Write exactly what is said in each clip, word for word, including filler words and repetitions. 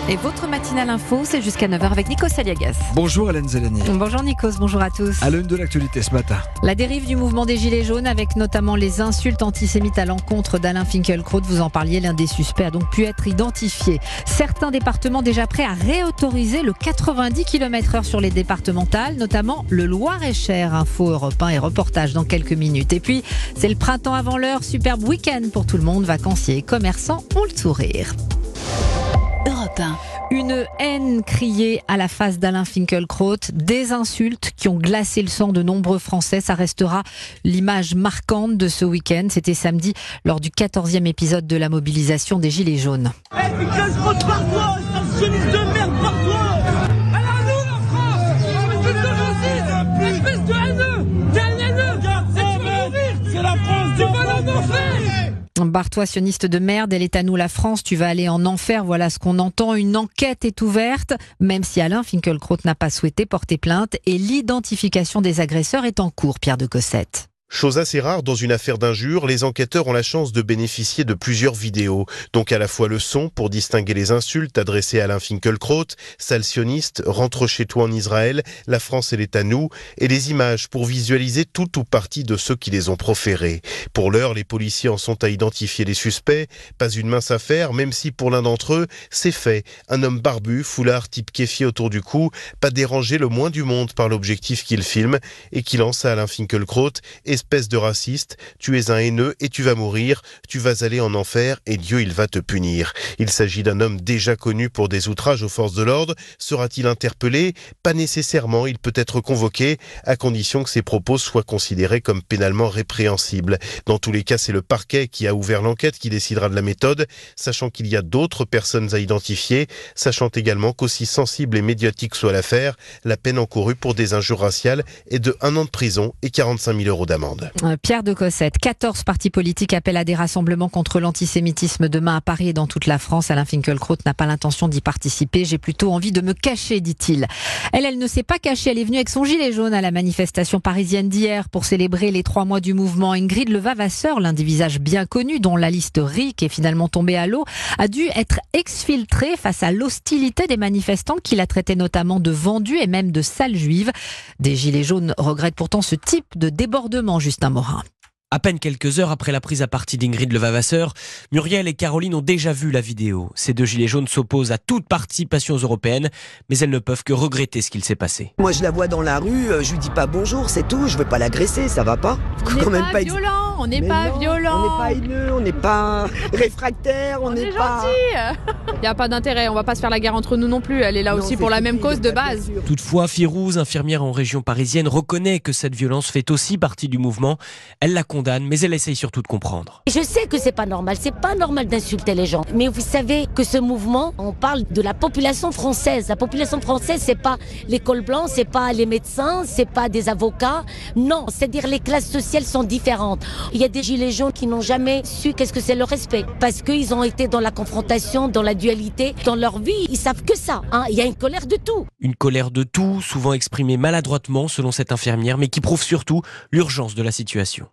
Et votre matinale info, c'est jusqu'à neuf heures avec Nikos Aliagas. Bonjour Hélène Zeleny. Bonjour Nikos, bonjour à tous. À l'une de l'actualité ce matin. La dérive du mouvement des Gilets jaunes avec notamment les insultes antisémites à l'encontre d'Alain Finkielkraut. Vous en parliez, l'un des suspects a donc pu être identifié. Certains départements déjà prêts à réautoriser le quatre-vingt-dix kilomètres heure sur les départementales, notamment le Loir-et-Cher. Info Europe un et reportage dans quelques minutes. Et puis, c'est le printemps avant l'heure, superbe week-end pour tout le monde. Vacanciers et commerçants ont le sourire. Europe un. Une haine criée à la face d'Alain Finkielkraut, des insultes qui ont glacé le sang de nombreux Français. Ça restera l'image marquante de ce week-end. C'était samedi lors du quatorzième épisode de la mobilisation des Gilets jaunes. Hey, Finkielkraut, pars-toi, stationiste de merde, pars-toi! Alors nous, la France, espèce de raciste, espèce de haineux, t'es un haineux, et tu vas mourir, c'est la France, tu vas en enfer! Barre-toi, sioniste de merde, elle est à nous la France, tu vas aller en enfer, voilà ce qu'on entend. Une enquête est ouverte, même si Alain Finkielkraut n'a pas souhaité porter plainte et l'identification des agresseurs est en cours, Pierre de Cossette. Chose assez rare dans une affaire d'injure, les enquêteurs ont la chance de bénéficier de plusieurs vidéos. Donc à la fois le son pour distinguer les insultes adressées à Alain Finkielkraut, sale sioniste, rentre chez toi en Israël, la France elle est à nous, et les images pour visualiser tout ou partie de ceux qui les ont proférées. Pour l'heure, les policiers en sont à identifier les suspects. Pas une mince affaire, même si pour l'un d'entre eux, c'est fait. Un homme barbu, foulard type kéfier autour du cou, pas dérangé le moins du monde par l'objectif qu'il filme et qui lance à Alain Finkielkraut et espèce de raciste, tu es un haineux et tu vas mourir, tu vas aller en enfer et Dieu il va te punir. Il s'agit d'un homme déjà connu pour des outrages aux forces de l'ordre. Sera-t-il interpellé? Pas nécessairement, il peut être convoqué à condition que ses propos soient considérés comme pénalement répréhensibles. Dans tous les cas, c'est le parquet qui a ouvert l'enquête qui décidera de la méthode, sachant qu'il y a d'autres personnes à identifier, sachant également qu'aussi sensible et médiatique soit l'affaire, la peine encourue pour des injures raciales est de un an de prison et quarante-cinq mille euros d'amende. Pierre de Cossette, quatorze partis politiques appellent à des rassemblements contre l'antisémitisme demain à Paris et dans toute la France. Alain Finkielkraut n'a pas l'intention d'y participer. J'ai plutôt envie de me cacher, dit-il. Elle, elle ne s'est pas cachée. Elle est venue avec son gilet jaune à la manifestation parisienne d'hier pour célébrer les trois mois du mouvement. Ingrid Levavasseur, l'un des visages bien connus dont la liste R I C est finalement tombée à l'eau, a dû être exfiltrée face à l'hostilité des manifestants qui la traitaient notamment de vendue et même de sale juive. Des gilets jaunes regrettent pourtant ce type de débordement. Justin Morin. À peine quelques heures après la prise à partie d'Ingrid Levavasseur, Muriel et Caroline ont déjà vu la vidéo. Ces deux gilets jaunes s'opposent à toute participation européenne, mais elles ne peuvent que regretter ce qu'il s'est passé. Moi je la vois dans la rue, je lui dis pas bonjour, c'est tout, je veux pas l'agresser, ça va pas. On n'est pas, pas violent, on n'est pas non, violent. On n'est pas haineux, on n'est pas réfractaire, on n'est pas... gentil. Il n'y a pas d'intérêt, on va pas se faire la guerre entre nous non plus, elle est là non, aussi pour la même cause de base. Toutefois, Firouz, infirmière en région parisienne, reconnaît que cette violence fait aussi partie du mouvement. Elle la condamne, mais elle essaye surtout de comprendre. Je sais que c'est pas normal, c'est pas normal d'insulter les gens. Mais vous savez que ce mouvement, on parle de la population française. La population française, c'est pas l'école blanche, c'est pas les médecins, c'est pas des avocats. Non, c'est-à-dire les classes sociales sont différentes. Il y a des gilets jaunes qui n'ont jamais su qu'est-ce que c'est le respect. Parce qu'ils ont été dans la confrontation, dans la dualité, dans leur vie, ils savent que ça. Hein. Il y a une colère de tout. Une colère de tout, souvent exprimée maladroitement selon cette infirmière, mais qui prouve surtout l'urgence de la situation.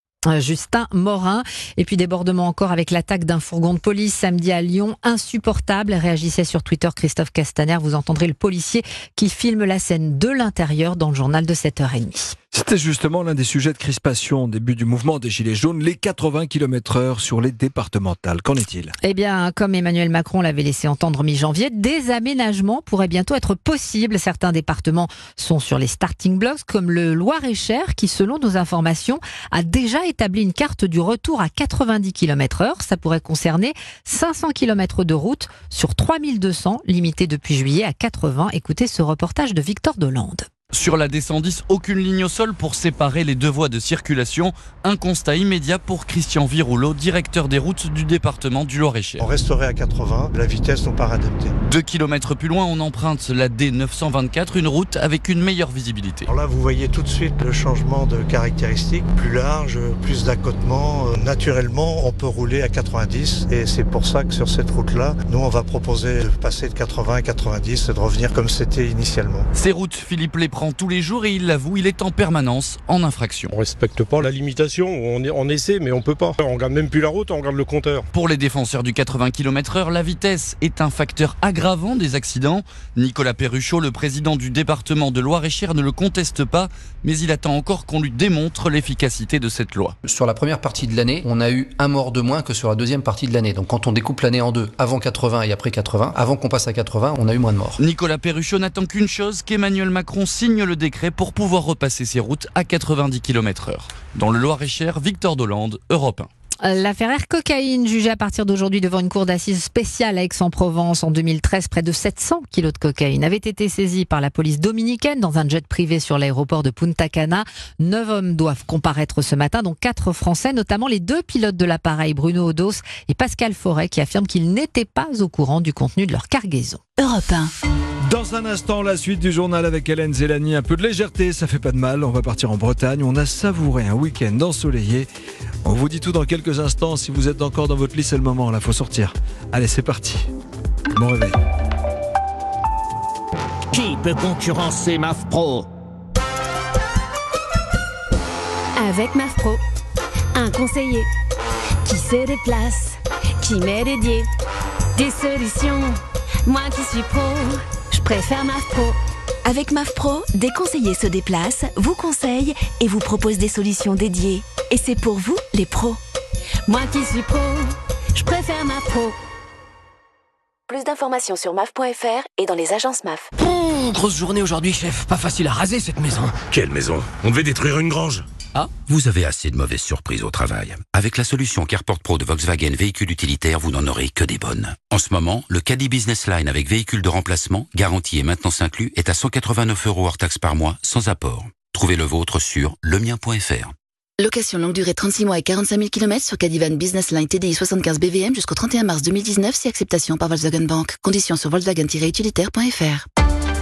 Justin Morin. Et puis débordement encore avec l'attaque d'un fourgon de police samedi à Lyon. Insupportable, réagissait sur Twitter Christophe Castaner. Vous entendrez le policier qui filme la scène de l'intérieur dans le journal de sept heures trente. C'était justement l'un des sujets de crispation au début du mouvement des Gilets jaunes, les quatre-vingts kilomètres heure sur les départementales. Qu'en est-il? Eh bien, comme Emmanuel Macron l'avait laissé entendre mi-janvier, des aménagements pourraient bientôt être possibles. Certains départements sont sur les starting blocks, comme le Loir-et-Cher, qui, selon nos informations, a déjà établi une carte du retour à quatre-vingt-dix kilomètres heure. Ça pourrait concerner cinq cents kilomètres de route sur trois mille deux cents, limité depuis juillet à quatre-vingts. Écoutez ce reportage de Victor Delande. Sur la D cent dix, aucune ligne au sol pour séparer les deux voies de circulation. Un constat immédiat pour Christian Virouleau, directeur des routes du département du Loir-et-Cher. On resterait à quatre-vingts, la vitesse n'est pas adaptée. Deux kilomètres plus loin, on emprunte la D neuf cent vingt-quatre, une route avec une meilleure visibilité. Alors là, vous voyez tout de suite le changement de caractéristiques, plus large, plus d'accotement. Naturellement, on peut rouler à quatre-vingt-dix et c'est pour ça que sur cette route-là, nous, on va proposer de passer de quatre-vingts à quatre-vingt-dix et de revenir comme c'était initialement. Ces routes, Philippe Lépreux prend tous les jours et il l'avoue, il est en permanence en infraction. On respecte pas la limitation, on, on essaie mais on peut pas. On regarde même plus la route, on regarde le compteur. Pour les défenseurs du quatre-vingts kilomètres heure, la vitesse est un facteur aggravant des accidents. Nicolas Perruchot, le président du département de Loir-et-Cher, ne le conteste pas, mais il attend encore qu'on lui démontre l'efficacité de cette loi. Sur la première partie de l'année, on a eu un mort de moins que sur la deuxième partie de l'année. Donc quand on découpe l'année en deux, avant quatre-vingts et après quatre-vingts, avant qu'on passe à quatre-vingts, on a eu moins de morts. Nicolas Perruchot n'attend qu'une chose, qu'Emmanuel Macron signe le décret pour pouvoir repasser ses routes à quatre-vingt-dix kilomètres heure. Dans le Loir-et-Cher, Victor Dolande, Europe un. L'affaire Air Cocaïne, jugée à partir d'aujourd'hui devant une cour d'assises spéciale à Aix-en-Provence. En deux mille treize, près de sept cents kilos de cocaïne avaient été saisis par la police dominicaine dans un jet privé sur l'aéroport de Punta Cana. Neuf hommes doivent comparaître ce matin, dont quatre Français, notamment les deux pilotes de l'appareil, Bruno Odos et Pascal Forêt, qui affirment qu'ils n'étaient pas au courant du contenu de leur cargaison. Europe un. Dans un instant, la suite du journal avec Hélène Zélani. Un peu de légèreté, ça fait pas de mal. On va partir en Bretagne. On a savouré un week-end ensoleillé. On vous dit tout dans quelques instants. Si vous êtes encore dans votre lit, c'est le moment. Là, faut sortir. Allez, c'est parti. Bon réveil. Qui peut concurrencer M A F Pro ? Avec M A F Pro, un conseiller qui se déplace, qui m'est dédié. Des solutions, moi qui suis pro, je préfère M A F Pro. Avec M A F Pro, des conseillers se déplacent, vous conseillent et vous proposent des solutions dédiées. Et c'est pour vous, les pros. Moi qui suis pro, je préfère M A F Pro. Plus d'informations sur M A F point F R et dans les agences M A F. Mmh, grosse journée aujourd'hui, chef. Pas facile à raser cette maison. Quelle maison ? On devait détruire une grange. Ah ? Vous avez assez de mauvaises surprises au travail. Avec la solution Carport Pro de Volkswagen Véhicules Utilitaires, vous n'en aurez que des bonnes. En ce moment, le Caddy Business Line avec véhicule de remplacement, garantie et maintenance inclus, est à cent quatre-vingt-neuf euros hors taxe par mois, sans apport. Trouvez le vôtre sur lemien point F R. Location longue durée trente-six mois et quarante-cinq mille kilomètres sur Cadivan Business Line T D I soixante-quinze B V M jusqu'au trente et un mars deux mille dix-neuf, si acceptation par Volkswagen Bank. Conditions sur volkswagen tiret utilitaire point F R.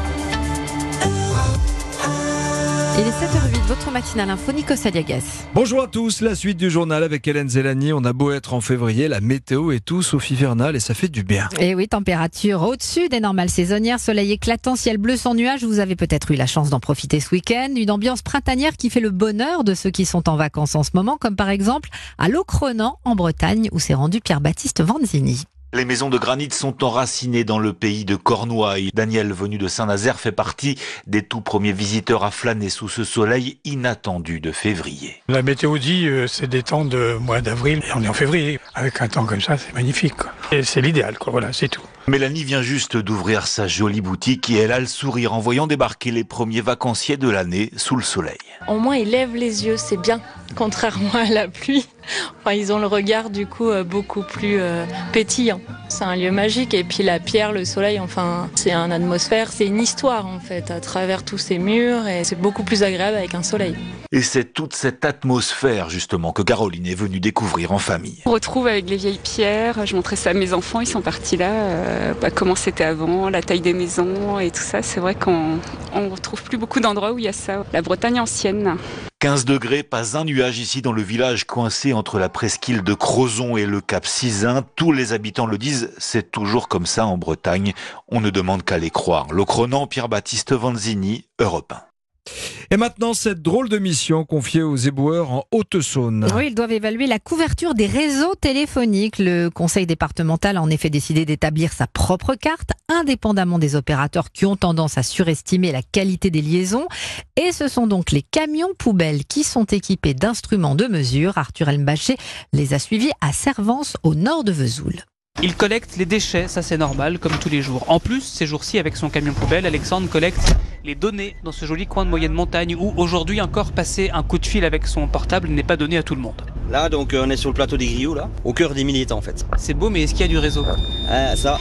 Il est sept heures zéro huit, votre matinale info, Nico Saliagas. Bonjour à tous, la suite du journal avec Hélène Zélani. On a beau être en février, la météo est tout sauf hivernale et ça fait du bien. Et oui, température au-dessus des normales saisonnières, soleil éclatant, ciel bleu sans nuages. Vous avez peut-être eu la chance d'en profiter ce week-end. Une ambiance printanière qui fait le bonheur de ceux qui sont en vacances en ce moment, comme par exemple à Locronan en Bretagne où s'est rendu Pierre-Baptiste Vanzini. Les maisons de granit sont enracinées dans le pays de Cornouailles. Daniel, venu de Saint-Nazaire, fait partie des tout premiers visiteurs à flâner sous ce soleil inattendu de février. La météo dit euh, c'est des temps de mois d'avril et on est en février. Avec un temps comme ça, c'est magnifique, quoi. Et c'est l'idéal, quoi. Voilà, c'est tout. Mélanie vient juste d'ouvrir sa jolie boutique et elle a le sourire en voyant débarquer les premiers vacanciers de l'année sous le soleil. Au moins, ils lèvent les yeux, c'est bien, contrairement à la pluie. Enfin, ils ont le regard du coup euh, beaucoup plus euh, pétillant. C'est un lieu magique et puis la pierre, le soleil, enfin, c'est une atmosphère, c'est une histoire en fait à travers tous ces murs et c'est beaucoup plus agréable avec un soleil. Et c'est toute cette atmosphère justement que Caroline est venue découvrir en famille. On retrouve avec les vieilles pierres, je montrais ça à mes enfants, ils sont partis là, euh, bah, comment c'était avant, la taille des maisons et tout ça. C'est vrai qu'on ne retrouve plus beaucoup d'endroits où il y a ça. La Bretagne ancienne. quinze degrés, pas un nuage ici dans le village coincé entre la presqu'île de Crozon et le cap Sizun. Tous les habitants le disent, c'est toujours comme ça en Bretagne. On ne demande qu'à les croire. Locronan, Pierre-Baptiste Vanzini, Europe un. Et maintenant, cette drôle de mission confiée aux éboueurs en Haute-Saône. Oui, ils doivent évaluer la couverture des réseaux téléphoniques. Le conseil départemental a en effet décidé d'établir sa propre carte, indépendamment des opérateurs qui ont tendance à surestimer la qualité des liaisons. Et ce sont donc les camions poubelles qui sont équipés d'instruments de mesure. Arthur Elmbaché les a suivis à Servance, au nord de Vesoul. Il collecte les déchets, ça c'est normal, comme tous les jours. En plus, ces jours-ci, avec son camion poubelle, Alexandre collecte les données dans ce joli coin de moyenne montagne où aujourd'hui encore passer un coup de fil avec son portable n'est pas donné à tout le monde. Là, donc, on est sur le plateau des Griots, là, au cœur des militants en fait. C'est beau, mais est-ce qu'il y a du réseau ? euh, Ça.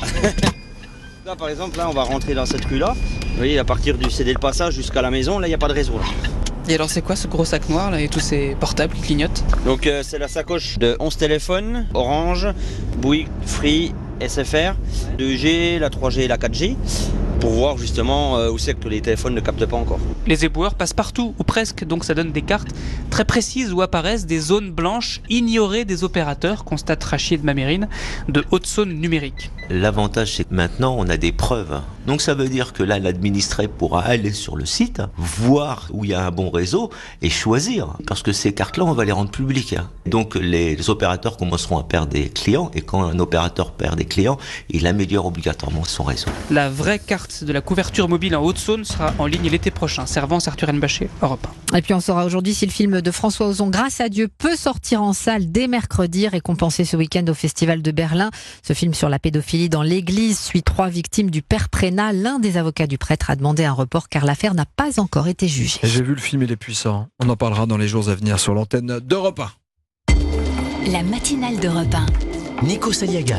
Là, par exemple, là, on va rentrer dans cette rue-là. Vous voyez, à partir du céder le passage jusqu'à la maison, là, il n'y a pas de réseau. Là. Et alors c'est quoi ce gros sac noir là et tous ces portables qui clignotent ? Donc euh, c'est la sacoche de onze téléphones, Orange, Bouygues, Free, S F R, deux G, la trois G et la quatre G, pour voir justement euh, où c'est que les téléphones ne captent pas encore. Les éboueurs passent partout, ou presque, donc ça donne des cartes très précises où apparaissent des zones blanches ignorées des opérateurs, constate Rachid Mamérine, de Haute-Saône Numérique. L'avantage, c'est que maintenant, on a des preuves. Donc ça veut dire que là, l'administré pourra aller sur le site, voir où il y a un bon réseau et choisir. Parce que ces cartes-là, on va les rendre publiques. Donc les opérateurs commenceront à perdre des clients, et quand un opérateur perd des clients, il améliore obligatoirement son réseau. La vraie carte de la couverture mobile en Haute-Saône sera en ligne l'été prochain. Servance, Arthur Henbaché, Europe un. Et puis on saura aujourd'hui si le film de François Ozon, Grâce à Dieu, peut sortir en salle dès mercredi, récompensé ce week-end au Festival de Berlin. Ce film sur la pédophilie dans l'église suit trois victimes du père Prénat. L'un des avocats du prêtre a demandé un report car l'affaire n'a pas encore été jugée. J'ai vu le film, il est puissant. On en parlera dans les jours à venir sur l'antenne d'Europe un. La matinale d'Europe un. Nico Saliaga.